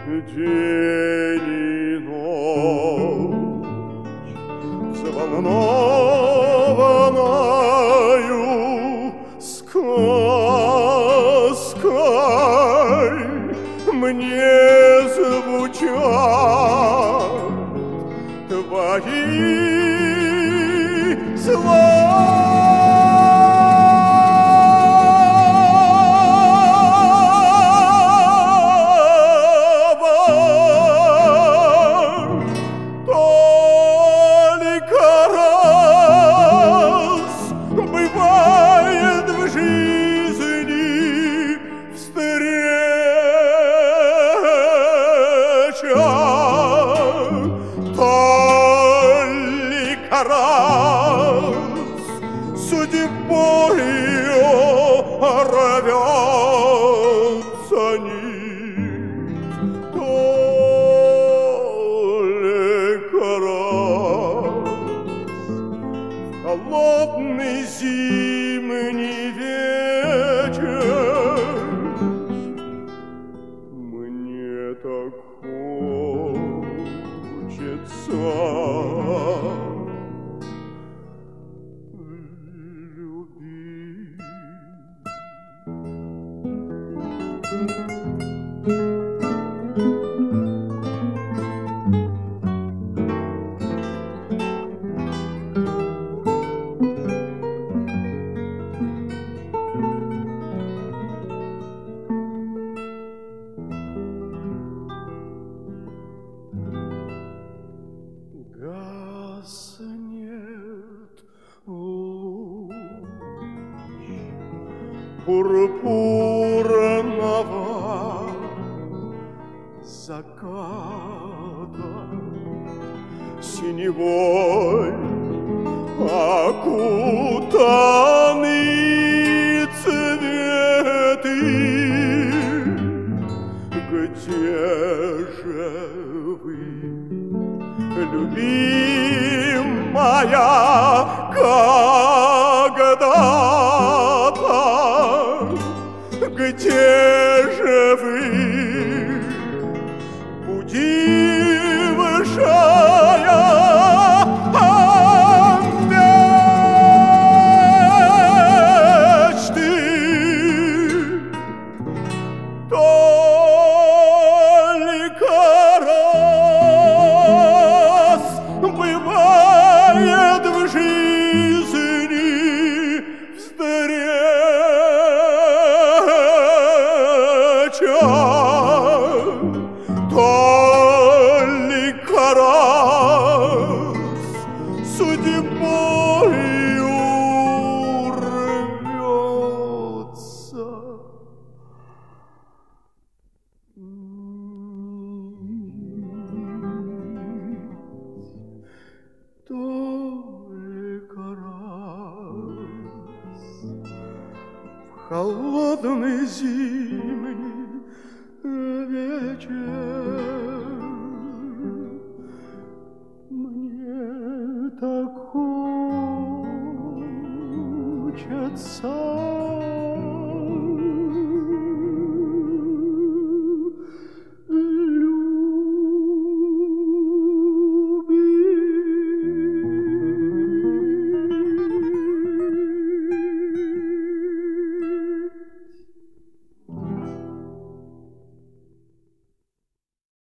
день и ночь, взволнованною сказкой мне звучат твои слова. Бывает в жизни встреча, только раз судьбою рвется нить, только раз холодный зимний вечер мне так хочется любить. Гаснет луч пурпурного заката, синевой окутаны цветы. Где же вы, любимая, когда-то? Где же вы, будившая мечты? Только раз бывает в жизни встреча, только раз судьбою рвется. Только раз в холодный зимний